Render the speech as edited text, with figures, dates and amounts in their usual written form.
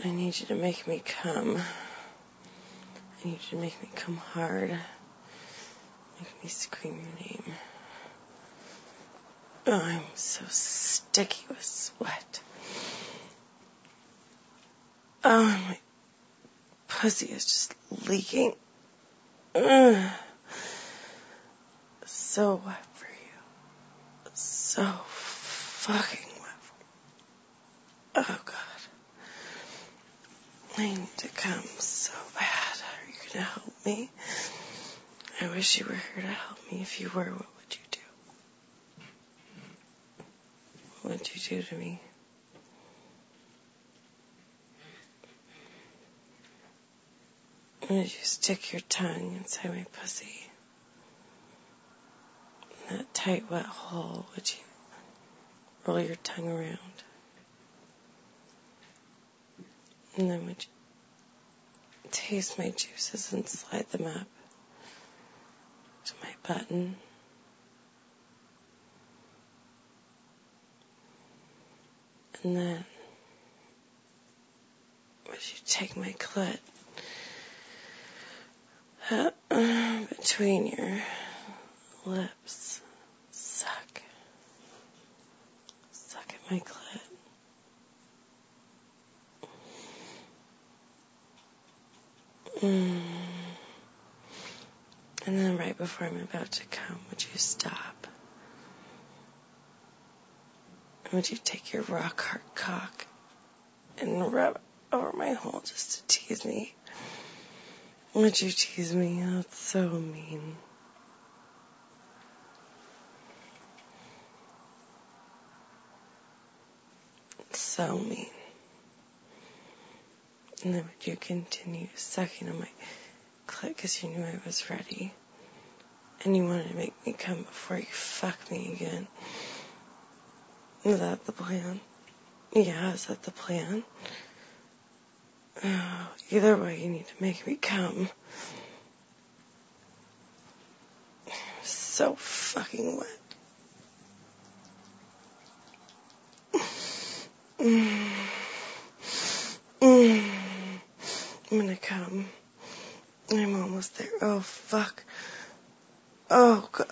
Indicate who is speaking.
Speaker 1: I need you to make me come. I need you to make me come hard. Make me scream your name. Oh, I'm so sticky with sweat. Oh, my pussy is just leaking. Ugh. So wet for you. So fucking wet for you. Oh, God. I need to come so bad. Are you going to help me? I wish you were here to help me. If you were, what would you do? What would you do to me? Would you stick your tongue inside my pussy? In that tight, wet hole, would you roll your tongue around? And then would you taste my juices and slide them up to my button? And then would you take my clit between your lips? Suck at my clit. And then right before I'm about to come, would you stop? Would you take your rock hard cock and rub it over my hole just to tease me? Would you tease me? Oh, that's so mean. It's so mean. And then would you continue sucking on my clit because you knew I was ready? And you wanted to make me come before you fuck me again? Is that the plan? Yeah, is that the plan? Oh, either way, you need to make me come. So fucking wet. I'm gonna come. I'm almost there. Oh, fuck. Oh, God.